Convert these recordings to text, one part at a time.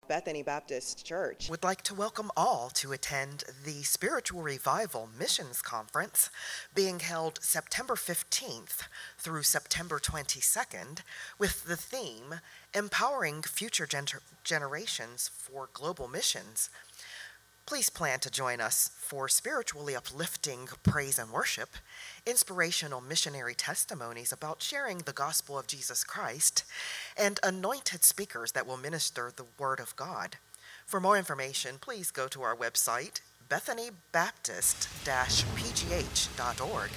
Bethany Baptist Church would like to welcome all to attend the Spiritual Revival Missions Conference being held September 15th through September 22nd with the theme Empowering Future Generations for Global Missions. Please plan to join us for spiritually uplifting praise and worship, inspirational missionary testimonies about sharing the gospel of Jesus Christ, and anointed speakers that will minister the Word of God. For more information, please go to our website, bethanybaptist-pgh.org.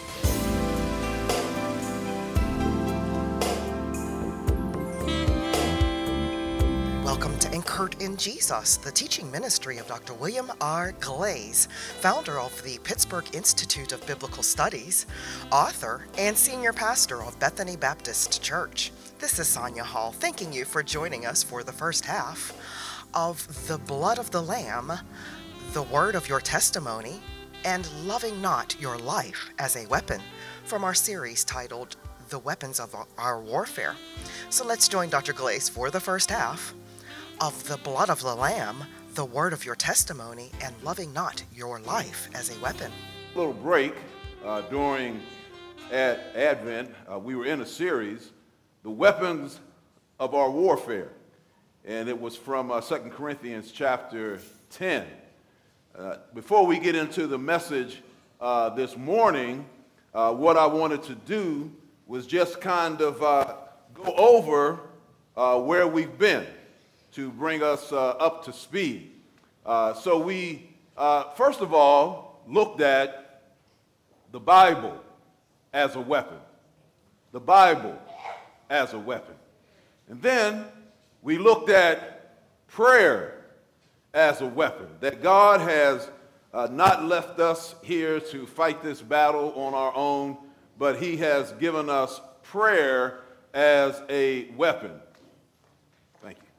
Welcome to Anchored in Jesus, the teaching ministry of Dr. William R. Glaze, founder of the Pittsburgh Institute of Biblical Studies, author, and senior pastor of Bethany Baptist Church. This is Sonia Hall, thanking you for joining us for the first half of The Blood of the Lamb, the Word of Your Testimony, and Loving Not Your Life as a Weapon from our series titled The Weapons of Our Warfare. So let's join Dr. Glaze for the first half of The Blood of the Lamb, the Word of Your Testimony, and Loving Not Your Life as a Weapon. A little break during Advent. We were in a series, The Weapons of Our Warfare, and it was from 2 Corinthians chapter 10. Before we get into the message this morning, what I wanted to do was just kind of go over where we've been, to bring us up to speed. So we, first of all, looked at the Bible as a weapon. The Bible as a weapon. And then we looked at prayer as a weapon, that God has not left us here to fight this battle on our own, but He has given us prayer as a weapon. Thank you.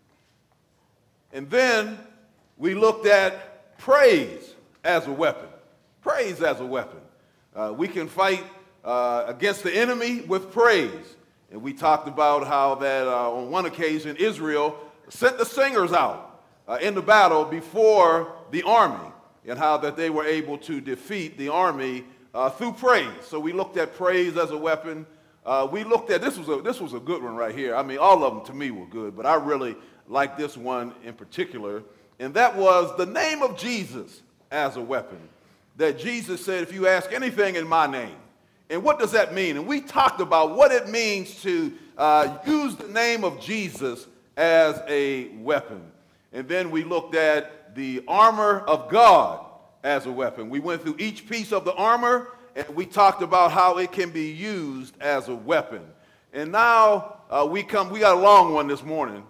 And then we looked at praise as a weapon. Praise as a weapon. We can fight against the enemy with praise. And we talked about how that on one occasion Israel sent the singers out in the battle before the army, and how that they were able to defeat the army through praise. So we looked at praise as a weapon. We looked at, this was a good one right here. I mean, all of them to me were good, but I really like this one in particular, and that was the name of Jesus as a weapon. That Jesus said, if you ask anything in my name. And what does that mean? And we talked about what it means to use the name of Jesus as a weapon. And then we looked at the armor of God as a weapon. We went through each piece of the armor, and we talked about how it can be used as a weapon. And now we got a long one this morning.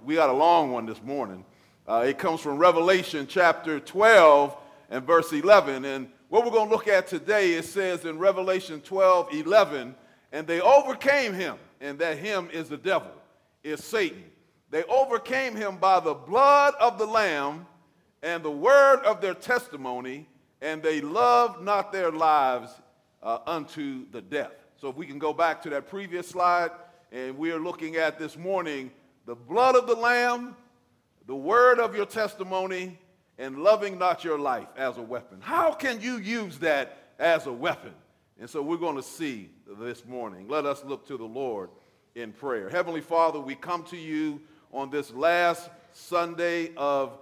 It comes from Revelation chapter 12 and verse 11. And what we're going to look at today, it says in Revelation 12:11, and they overcame him, and that him is the devil, is Satan. They overcame him by the blood of the Lamb and the word of their testimony, and they loved not their lives unto the death. So if we can go back to that previous slide, and we are looking at this morning the blood of the Lamb, the word of your testimony, and loving not your life as a weapon. How can you use that as a weapon? And so we're going to see this morning. Let us look to the Lord in prayer. Heavenly Father, we come to you on this last Sunday of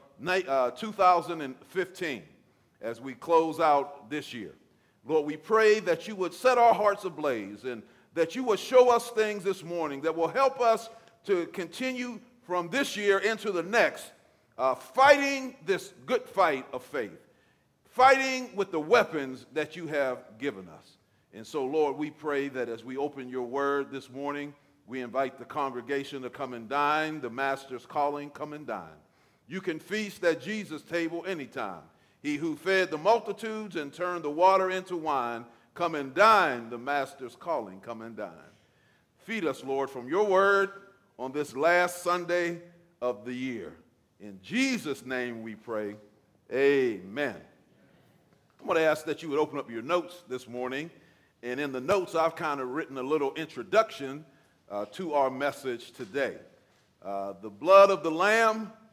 2015 as we close out this year. Lord, we pray that you would set our hearts ablaze and that you would show us things this morning that will help us to continue from this year into the next, fighting this good fight of faith, fighting with the weapons that you have given us. And so, Lord, we pray that as we open your word this morning, we invite the congregation to come and dine, the master's calling, come and dine. You can feast at Jesus' table anytime. He who fed the multitudes and turned the water into wine, come and dine, the master's calling, come and dine. Feed us, Lord, from your word on this last Sunday of the year. In Jesus' name we pray, amen. I'm going to ask that you would open up your notes this morning. And in the notes, I've kind of written a little introduction to our message today. The blood of the Lamb,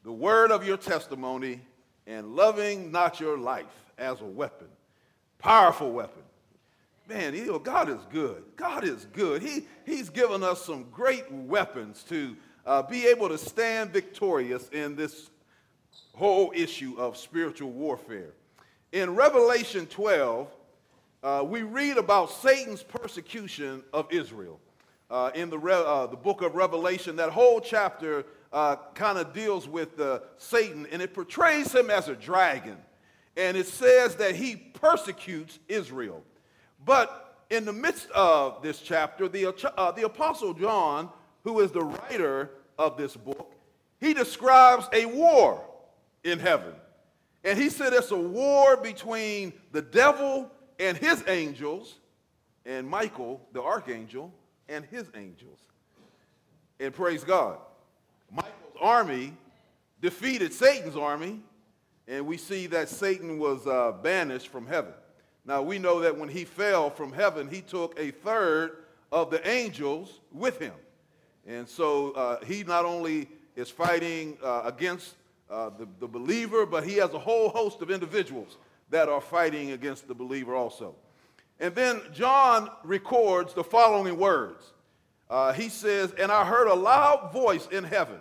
the word of your testimony, and loving not your life as a weapon. Powerful weapon. Man, God is good. God is good. He's given us some great weapons to be able to stand victorious in this whole issue of spiritual warfare. In Revelation 12, we read about Satan's persecution of Israel. In the book of Revelation, that whole chapter kind of deals with Satan, and it portrays him as a dragon. And it says that he persecutes Israel. But in the midst of this chapter, the Apostle John, who is the writer of this book, he describes a war in heaven. And he said it's a war between the devil and his angels, and Michael, the archangel, and his angels. And praise God, Michael's army defeated Satan's army, and we see that Satan was banished from heaven. Now, we know that when he fell from heaven, he took a third of the angels with him. And so he not only is fighting against the believer, but he has a whole host of individuals that are fighting against the believer also. And then John records the following words. He says, "And I heard a loud voice in heaven,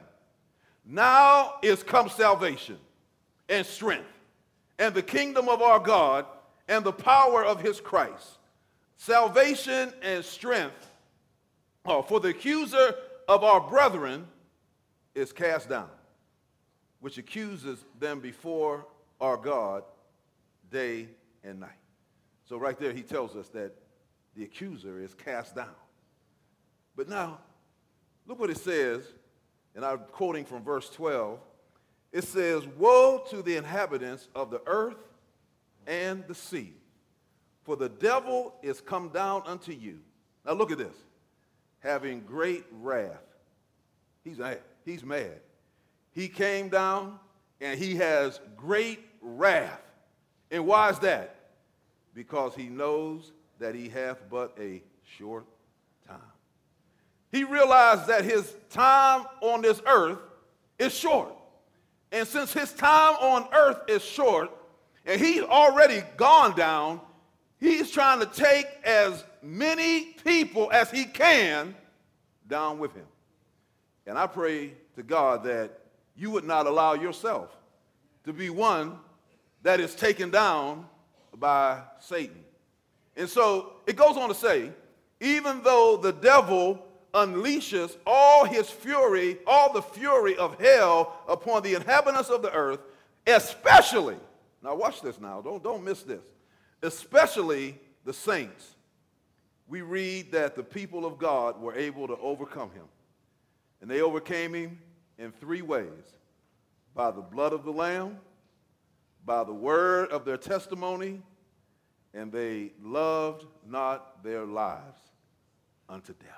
now is come salvation and strength, and the kingdom of our God, and the power of his Christ. Salvation and strength, for the accuser of our brethren is cast down, which accuses them before our God day and night." So right there he tells us that the accuser is cast down. But now, look what it says, and I'm quoting from verse 12. It says, "Woe to the inhabitants of the earth and the sea, for the devil is come down unto you." Now look at this. "Having great wrath." He's mad. He came down and he has great wrath. And why is that? Because he knows that he hath but a short time. He realized that his time on this earth is short. And since his time on earth is short, and he's already gone down, he's trying to take as many people as he can down with him. And I pray to God that you would not allow yourself to be one that is taken down by Satan. And so it goes on to say, even though the devil unleashes all his fury, all the fury of hell upon the inhabitants of the earth, especially, now watch this now, don't miss this, especially the saints, we read that the people of God were able to overcome him. And they overcame him in three ways: by the blood of the Lamb, by the word of their testimony, and they loved not their lives unto death.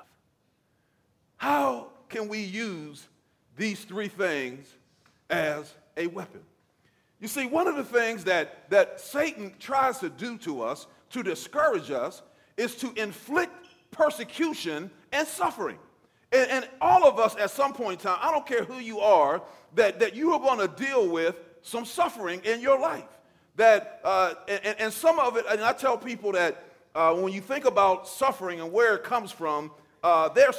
How can we use these three things as a weapon? You see, one of the things that Satan tries to do to us, to discourage us, is to inflict persecution and suffering. And all of us at some point in time, I don't care who you are, that you are going to deal with some suffering in your life. And some of it, and I tell people that when you think about suffering and where it comes from, there's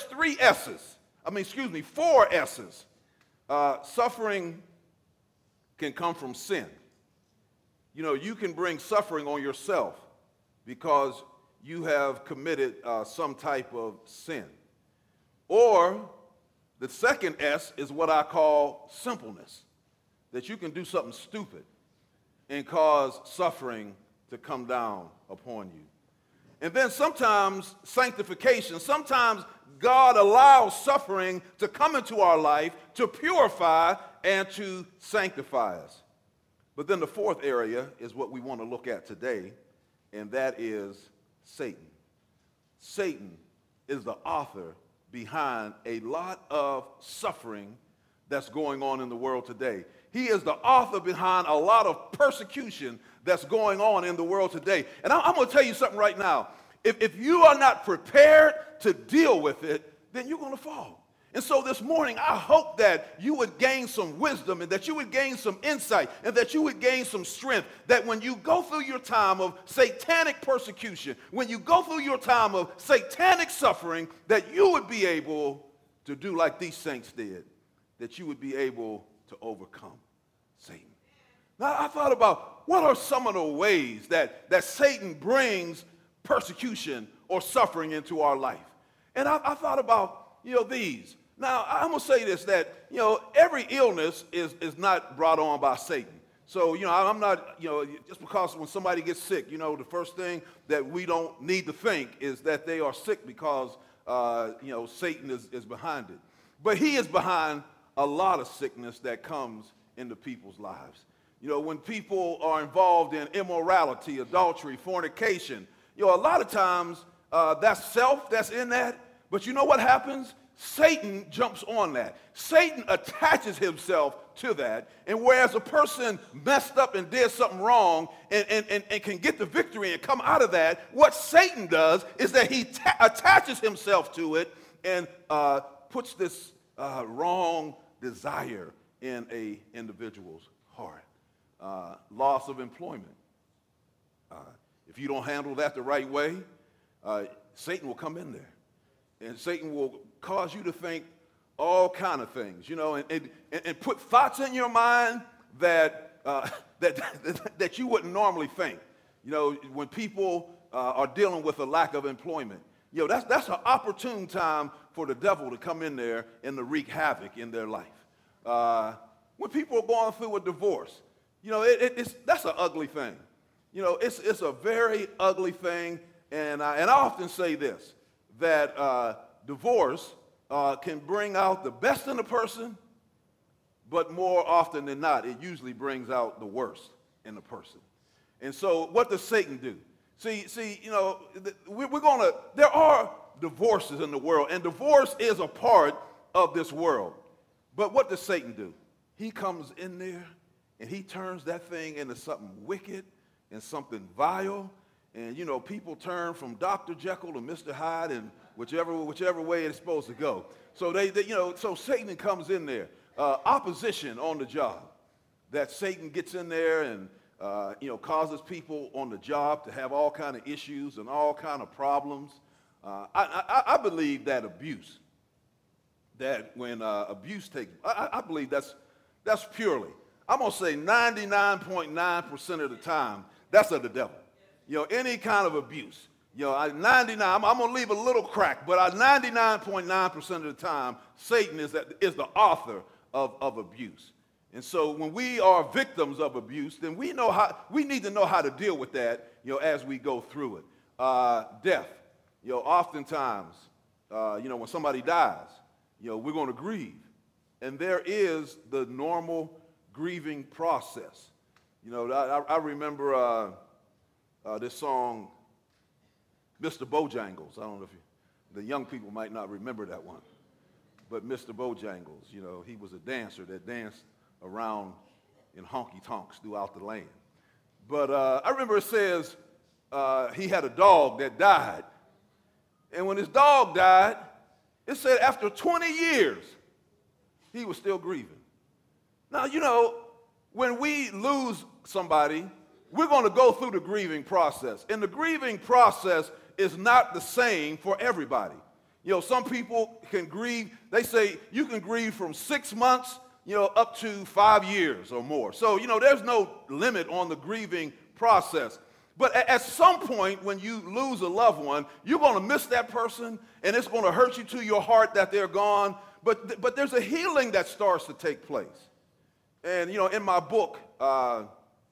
four S's. Suffering can come from sin. You know, you can bring suffering on yourself because you have committed some type of sin. Or the second S is what I call simpleness, that you can do something stupid and cause suffering to come down upon you. And then sometimes sanctification, sometimes God allows suffering to come into our life to purify and to sanctify us. But then the fourth area is what we want to look at today, and that is Satan. Satan is the author behind a lot of suffering that's going on in the world today. He is the author behind a lot of persecution that's going on in the world today. And I'm going to tell you something right now. If you are not prepared to deal with it, then you're going to fall. And so this morning, I hope that you would gain some wisdom and that you would gain some insight and that you would gain some strength, that when you go through your time of satanic persecution, when you go through your time of satanic suffering, that you would be able to do like these saints did, that you would be able to overcome Satan. Now, I thought about what are some of the ways that Satan brings persecution or suffering into our life. And I thought about, these. Now, I'm going to say this, that, every illness is not brought on by Satan. So, I'm not, just because when somebody gets sick, the first thing that we don't need to think is that they are sick because, Satan is behind it. But he is behind a lot of sickness that comes into people's lives. When people are involved in immorality, adultery, fornication, a lot of times that's self that's in that. But you know what happens? Satan jumps on that. Satan attaches himself to that. And whereas a person messed up and did something wrong and can get the victory and come out of that, what Satan does is that he attaches himself to it and puts this wrong desire in an individual's heart. Loss of employment. If you don't handle that the right way, Satan will come in there. And Satan will cause you to think all kind of things, and put thoughts in your mind that that you wouldn't normally think. When people are dealing with a lack of employment, that's an opportune time for the devil to come in there and to wreak havoc in their life. When people are going through a divorce, that's an ugly thing. It's a very ugly thing, and I often say this, that divorce can bring out the best in a person, but more often than not, it usually brings out the worst in a person. And so what does Satan do? See, there are divorces in the world, and divorce is a part of this world. But what does Satan do? He comes in there, and he turns that thing into something wicked and something vile. And, people turn from Dr. Jekyll to Mr. Hyde and whichever way it's supposed to go. So so Satan comes in there. Opposition on the job. That Satan gets in there and, causes people on the job to have all kind of issues and all kind of problems. I believe that abuse, that when abuse takes, I believe that's purely, I'm going to say 99.9% of the time, that's of the devil. Any kind of abuse. 99, I'm going to leave a little crack, but 99.9% of the time, Satan is the author of abuse. And so when we are victims of abuse, then we need to know how to deal with that, as we go through it. Death. Oftentimes, when somebody dies, we're going to grieve. And there is the normal grieving process. I remember this song, Mr. Bojangles. I don't know if the young people might not remember that one. But Mr. Bojangles, he was a dancer that danced around in honky-tonks throughout the land. But I remember it says he had a dog that died. And when his dog died, it said after 20 years, he was still grieving. Now, when we lose somebody, we're going to go through the grieving process. And the grieving process is not the same for everybody. Some people can grieve. They say you can grieve from 6 months, up to 5 years or more. So, there's no limit on the grieving process. But at some point when you lose a loved one, you're going to miss that person, and it's going to hurt you to your heart that they're gone. But there's a healing that starts to take place. And, in my book, trying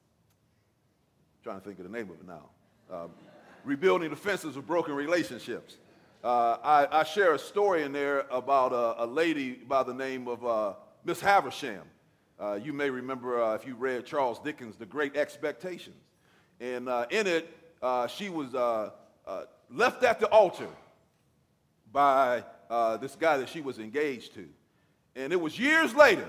to think of the name of it now, Rebuilding the Fences of Broken Relationships. I share a story in there about a lady by the name of Miss Havisham. You may remember if you read Charles Dickens' The Great Expectations. And in it, she was left at the altar by this guy that she was engaged to. And it was years later,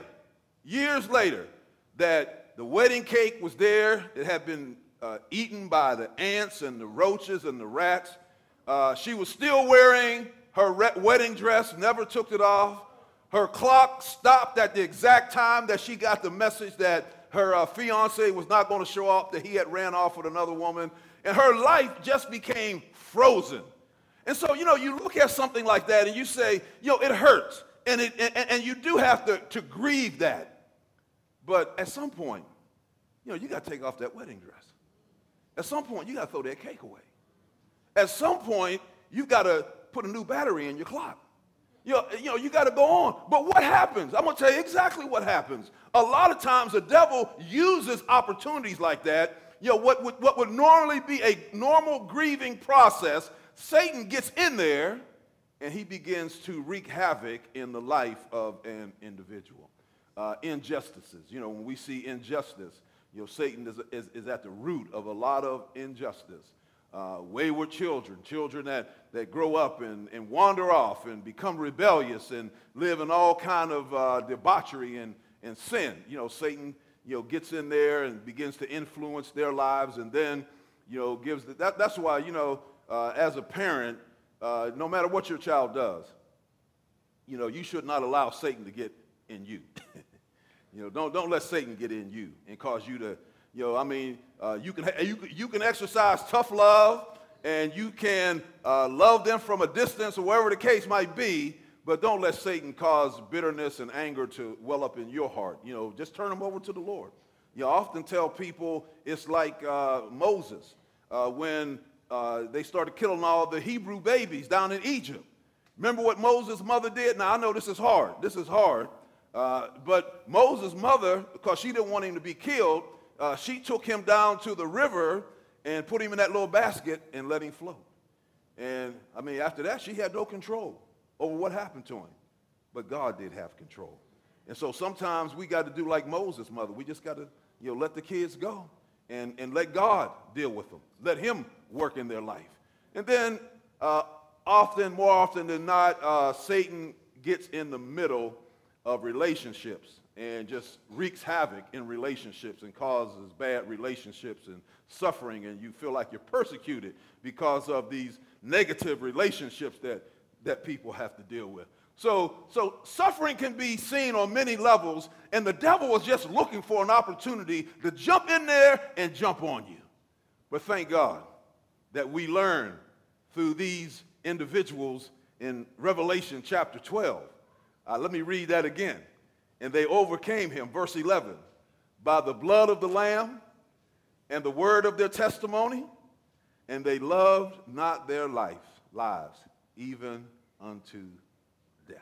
that the wedding cake was there. It had been eaten by the ants and the roaches and the rats. She was still wearing her wedding dress, never took it off. Her clock stopped at the exact time that she got the message that her fiance was not going to show up, that he had ran off with another woman, and her life just became frozen. And so, you look at something like that and you say, it hurts, and you do have to grieve that. But at some point, you got to take off that wedding dress. At some point, you got to throw that cake away. At some point, you got to put a new battery in your clock. You got to go on. But what happens? I'm going to tell you exactly what happens. A lot of times the devil uses opportunities like that. What would normally be a normal grieving process, Satan gets in there and he begins to wreak havoc in the life of an individual. Injustices. When we see injustice, Satan is at the root of a lot of injustice. Wayward children that grow up and wander off and become rebellious and live in all kind of debauchery and sin. Satan, gets in there and begins to influence their lives, and then, gives that's why, as a parent, no matter what your child does, you should not allow Satan to get in you. Don't let Satan get in you and cause you to, you can exercise tough love, and you can love them from a distance or wherever the case might be, but don't let Satan cause bitterness and anger to well up in your heart. Just turn them over to the Lord. I often tell people it's like Moses when they started killing all the Hebrew babies down in Egypt. Remember what Moses' mother did? Now, I know this is hard. But Moses' mother, because she didn't want him to be killed, she took him down to the river and put him in that little basket and let him float. And, after that, she had no control over what happened to him. But God did have control. And so sometimes we got to do like Moses' mother. We just got to, let the kids go and let God deal with them. Let him work in their life. And then more often than not, Satan gets in the middle of relationships and just wreaks havoc in relationships and causes bad relationships and suffering, and you feel like you're persecuted because of these negative relationships that people have to deal with. So suffering can be seen on many levels, and the devil was just looking for an opportunity to jump in there and jump on you. But thank God that we learn through these individuals in Revelation chapter 12. Let me read that again. And they overcame him, verse 11, by the blood of the Lamb and the word of their testimony, and they loved not their lives, even unto death.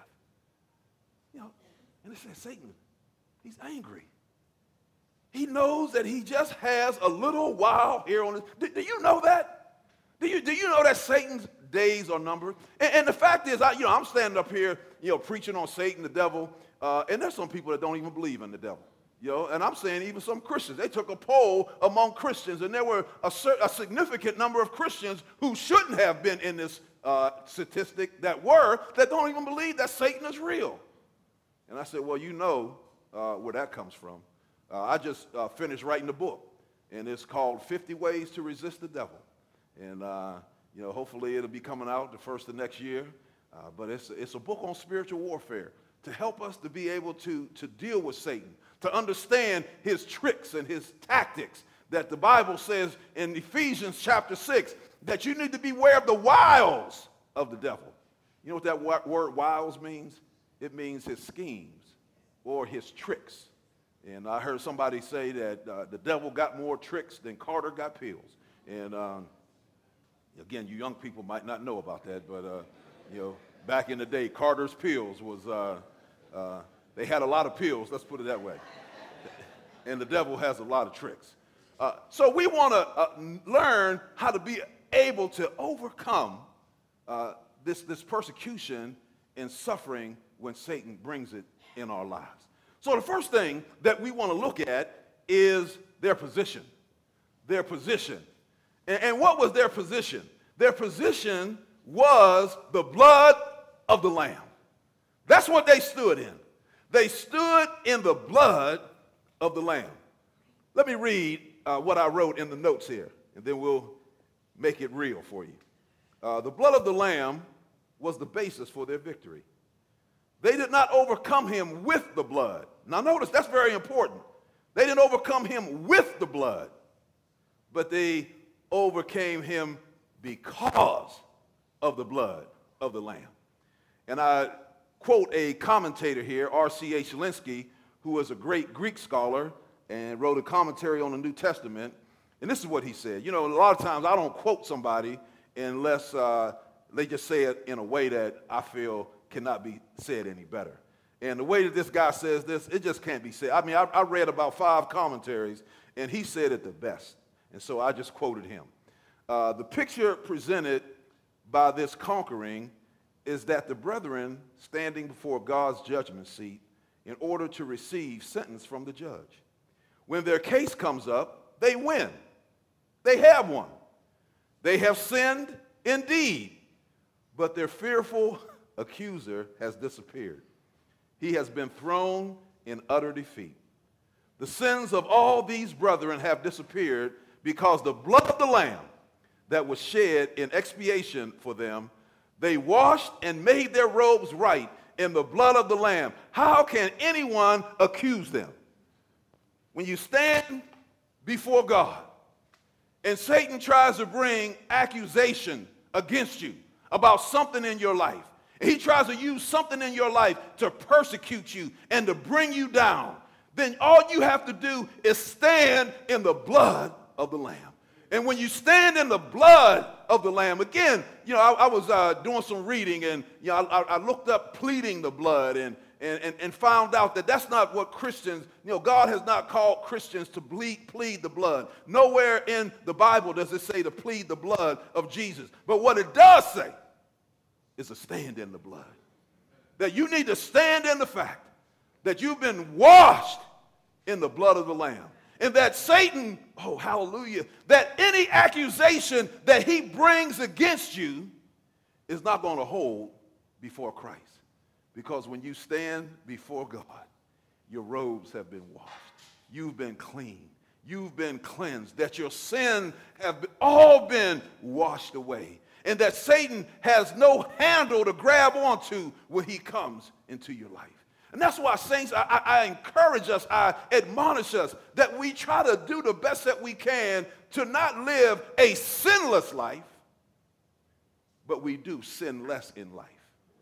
And it says Satan, he's angry. He knows that he just has a little while here on this. Do you know that? Do you know that Satan's days are numbered? And the fact is, I'm standing up here, preaching on Satan, the devil, and there's some people that don't even believe in the devil. And I'm saying even some Christians. They took a poll among Christians, and there were a significant number of Christians who shouldn't have been in this statistic that don't even believe that Satan is real. And I said, well, where that comes from. I just finished writing a book, and it's called 50 Ways to Resist the Devil. And, hopefully it'll be coming out the first of next year. But it's a book on spiritual warfare to help us to be able to deal with Satan, to understand his tricks and his tactics that the Bible says in Ephesians chapter 6 that you need to beware of the wiles of the devil. You know what that word wiles means? It means his schemes or his tricks. And I heard somebody say that the devil got more tricks than Carter got pills. And again, you young people might not know about that, but back in the day, Carter's pills was, they had a lot of pills, let's put it that way. And the devil has a lot of tricks. So we want to learn how to be able to overcome this persecution and suffering when Satan brings it in our lives. So the first thing that we want to look at is their position. Their position. And what was their position? Their position was the blood of the Lamb. That's what they stood in. They stood in the blood of the Lamb. Let me read what I wrote in the notes here, and then we'll make it real for you. The blood of the Lamb was the basis for their victory. They did not overcome him with the blood. Now notice, that's very important. They didn't overcome him with the blood, but they overcame him because of the blood of the Lamb. And I quote a commentator here, R.C.H. Linsky, who was a great Greek scholar and wrote a commentary on the New Testament. And this is what he said. You know, a lot of times I don't quote somebody unless they just say it in a way that I feel cannot be said any better. And the way that this guy says this, it just can't be said. I mean, I read about 5 commentaries, and he said it the best. And so I just quoted him. The picture presented by this conquering is that the brethren standing before God's judgment seat in order to receive sentence from the judge. When their case comes up, they win. They have won. They have sinned indeed, but their fearful accuser has disappeared. He has been thrown in utter defeat. The sins of all these brethren have disappeared because the blood of the Lamb that was shed in expiation for them, they washed and made their robes right in the blood of the Lamb. How can anyone accuse them? When you stand before God and Satan tries to bring accusation against you about something in your life, he tries to use something in your life to persecute you and to bring you down, then all you have to do is stand in the blood of the Lamb. And when you stand in the blood of the Lamb, again, you know, I was doing some reading, and you know, I looked up pleading the blood and found out that that's not what Christians, you know, God has not called Christians to plead the blood. Nowhere in the Bible does it say to plead the blood of Jesus. But what it does say is to stand in the blood. That you need to stand in the fact that you've been washed in the blood of the Lamb. And that Satan, oh hallelujah, that any accusation that he brings against you is not going to hold before Christ. Because when you stand before God, your robes have been washed. You've been clean. You've been cleansed. That your sin have all been washed away. And that Satan has no handle to grab onto when he comes into your life. And that's why, saints, I encourage us, I admonish us that we try to do the best that we can to not live a sinless life, but we do sin less in life.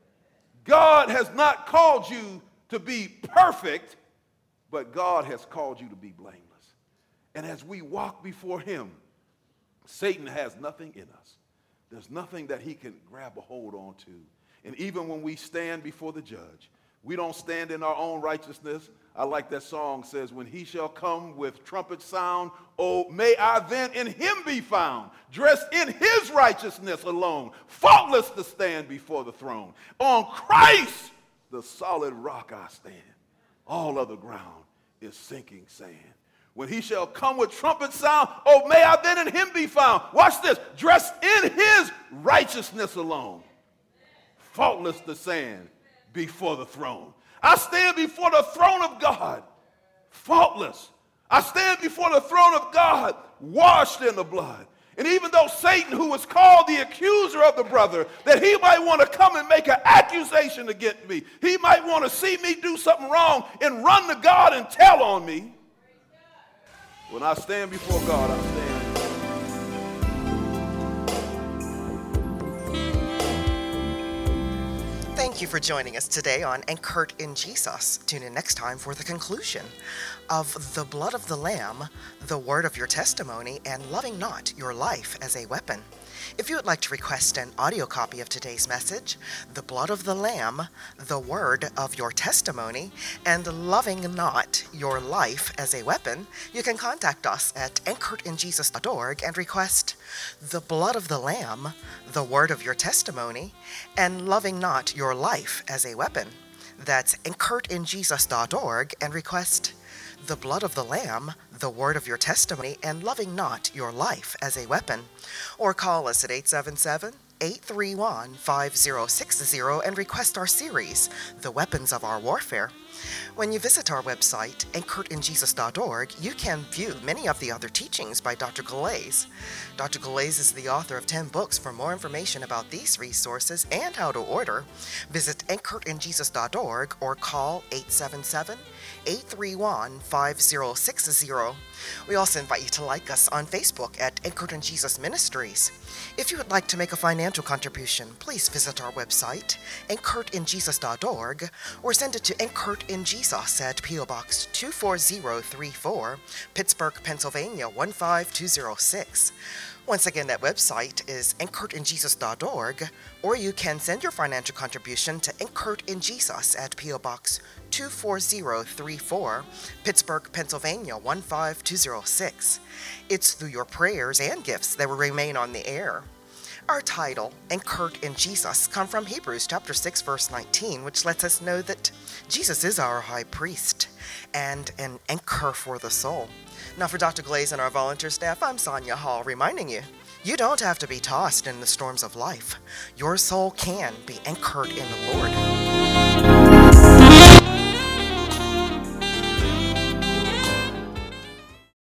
God has not called you to be perfect, but God has called you to be blameless. And as we walk before him, Satan has nothing in us. There's nothing that he can grab a hold on to. And even when we stand before the judge, we don't stand in our own righteousness. I like that song says, when he shall come with trumpet sound, oh, may I then in him be found, dressed in his righteousness alone, faultless to stand before the throne. On Christ, the solid rock I stand. All other ground is sinking sand. When he shall come with trumpet sound, oh, may I then in him be found. Watch this, dressed in his righteousness alone, faultless to stand before the throne. I stand before the throne of God, faultless. I stand before the throne of God, washed in the blood. And even though Satan, who was called the accuser of the brother, that he might want to come and make an accusation against me, he might want to see me do something wrong and run to God and tell on me. When I stand before God, I stand. Thank you for joining us today on Anchored in Jesus. Tune in next time for the conclusion of the blood of the Lamb, the word of your testimony, and loving not your life as a weapon. If you would like to request an audio copy of today's message, the blood of the Lamb, the word of your testimony, and loving not your life as a weapon, you can contact us at anchoredinjesus.org and request the blood of the Lamb, the word of your testimony, and loving not your life as a weapon. That's anchoredinjesus.org and request the blood of the Lamb, the word of your testimony, and loving not your life as a weapon. Or call us at 831-5060 and request our series, The Weapons of Our Warfare. When you visit our website, anchoredinjesus.org, you can view many of the other teachings by Dr. Galais. Dr. Galais is the author of 10 books. For more information about these resources and how to order, visit anchoredinjesus.org or call 877-831-5060. We also invite you to like us on Facebook at Anchored in Jesus Ministries. If you would like to make a financial contribution, please visit our website, anchoredinjesus.org, or send it to Anchored in Jesus at P.O. Box 24034, Pittsburgh, Pennsylvania 15206. Once again, that website is anchoredinjesus.org, or you can send your financial contribution to Anchored in Jesus at P.O. Box 24034, Pittsburgh, Pennsylvania 15206. It's through your prayers and gifts that will remain on the air. Our title, Anchored in Jesus, comes from Hebrews chapter 6, verse 19, which lets us know that Jesus is our high priest and an anchor for the soul. Now for Dr. Galais and our volunteer staff, I'm Sonia Hall, reminding you, you don't have to be tossed in the storms of life. Your soul can be anchored in the Lord.